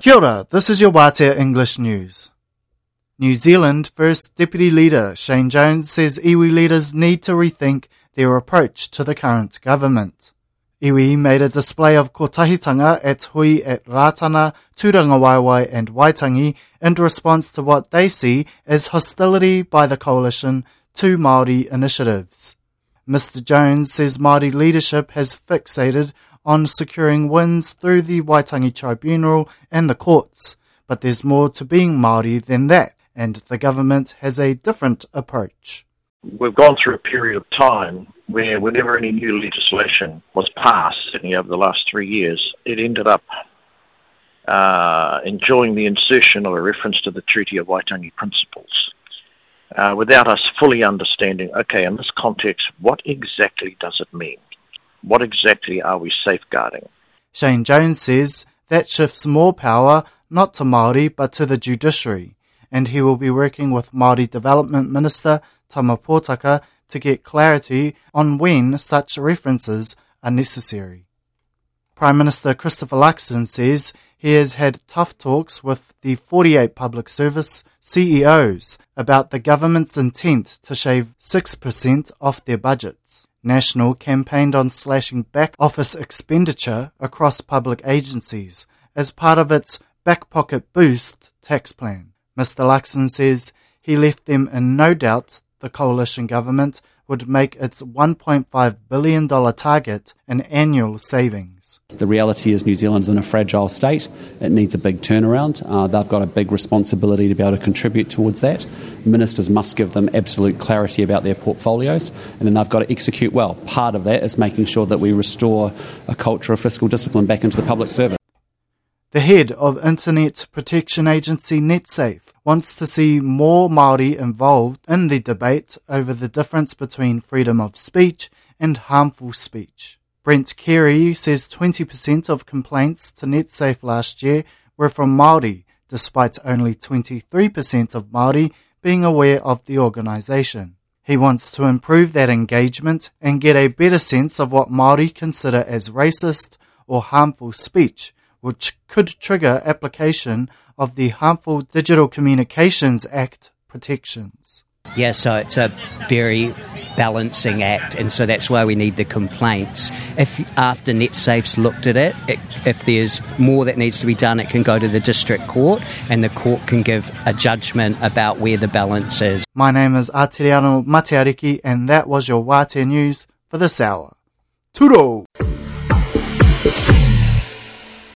Kia ora, this is your Wātea English News. New Zealand First Deputy Leader Shane Jones says iwi leaders need to rethink their approach to the current government. Iwi made a display of kotahitanga at Hui at Rātana, Tūrangawaewae and Waitangi in response to what they see as hostility by the coalition to Māori initiatives. Mr Jones says Māori leadership has fixated on securing wins through the Waitangi Tribunal and the courts, but there's more to being Māori than that, and the government has a different approach. We've gone through a period of time where whenever any new legislation was passed, certainly over the last 3 years, it ended up enjoying the insertion of a reference to the Treaty of Waitangi Principles, without us fully understanding, okay, in this context, what exactly does it mean? What exactly are we safeguarding? Shane Jones says that shifts more power not to Māori but to the judiciary, and he will be working with Māori Development Minister Tama Potaka to get clarity on when such references are necessary. Prime Minister Christopher Luxon says he has had tough talks with the 48 public service CEOs about the government's intent to shave 6% off their budgets. National campaigned on slashing back office expenditure across public agencies as part of its back pocket boost tax plan. Mr Luxon says he left them in no doubt the coalition government would make its $1.5 billion target an annual savings. The reality is New Zealand's in a fragile state. It needs a big turnaround. They've got a big responsibility to be able to contribute towards that. Ministers must give them absolute clarity about their portfolios, and then they've got to execute well. Part of that is making sure that we restore a culture of fiscal discipline back into the public service. The head of Internet protection agency NetSafe wants to see more Māori involved in the debate over the difference between freedom of speech and harmful speech. Brent Carey says 20% of complaints to NetSafe last year were from Māori, despite only 23% of Māori being aware of the organisation. He wants to improve that engagement and get a better sense of what Māori consider as racist or harmful speech, which could trigger application of the Harmful Digital Communications Act protections. Yeah, so it's a very balancing act, and so that's why we need the complaints. If after NetSafe's looked at it, if there's more that needs to be done, it can go to the district court, and the court can give a judgment about where the balance is. My name is Aotearoa Matiariki, and that was your Wātea News for this hour. Turo!